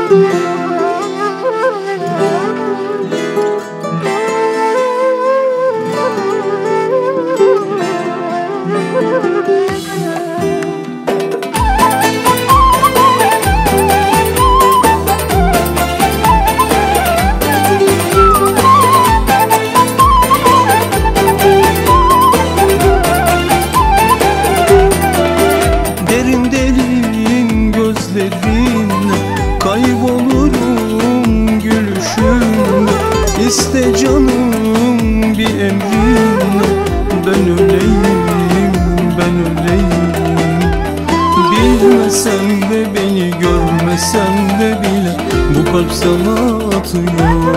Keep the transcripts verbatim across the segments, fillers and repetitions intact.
Derin derin gözlerinle kaybolurum gülüşünle. İste canım bir emrinle, ben öleyim, ben öleyim. Bilmesem de beni görmesem de bile bu kalp sana atıyor.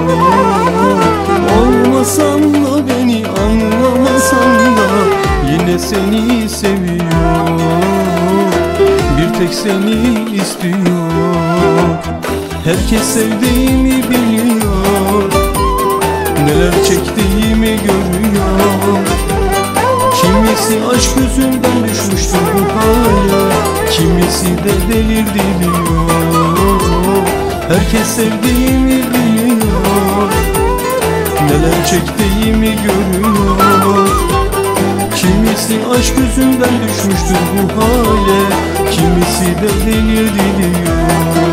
Olmasan da beni anlamasan da yine seni seviyor. Bir tek seni istiyor. Herkes sevdiğimi biliyor, neler çektiğimi görüyor. Kimisi aşk yüzünden düşmüştür bu hale, kimisi de delirdi diyor. Herkes sevdiğimi biliyor, neler çektiğimi görüyor. Kimisi aşk yüzünden düşmüştür bu hale, kimisi de delirdi diyor.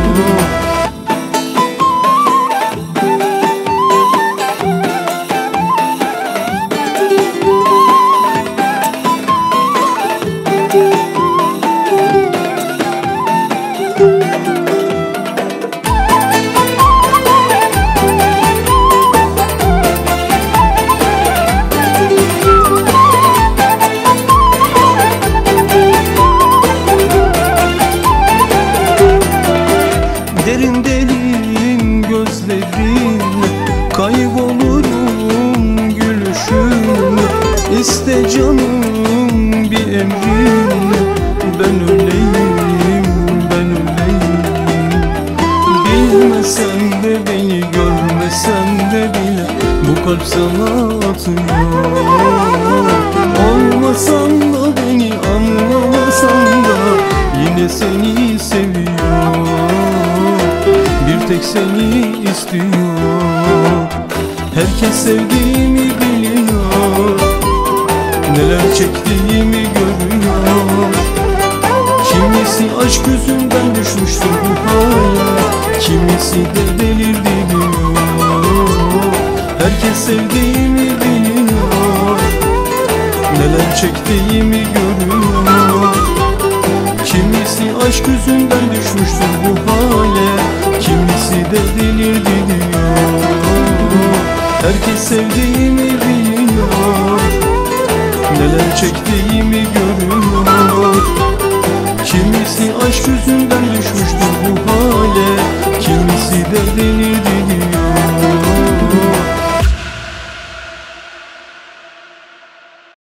Derin derin gözlerinle kaybolurum gülüşünle. İste canım bir emrinle, ben öleyim, ben öleyim. Bilmesen de beni görmesen de bile bu kalp sana atıyor. Olmasan da beni anlamasan da yine seni seviyor. Bir tek seni istiyor. Herkes sevdiğimi biliyor, neler çektiğimi görüyor. Kimisi aşk yüzünden düşmüştür bu hale, kimisi de delirdi diyor. Herkes sevdiğimi biliyor, neler çektiğimi görüyor. Kimisi aşk yüzünden düşmüştür bu hale, kimisi de delirdi diyor. Herkes sevdiğimi biliyor, neler çektiğimi görüyor. Kimisi aşk yüzünden düşmüştür bu hale, kimisi de delirdi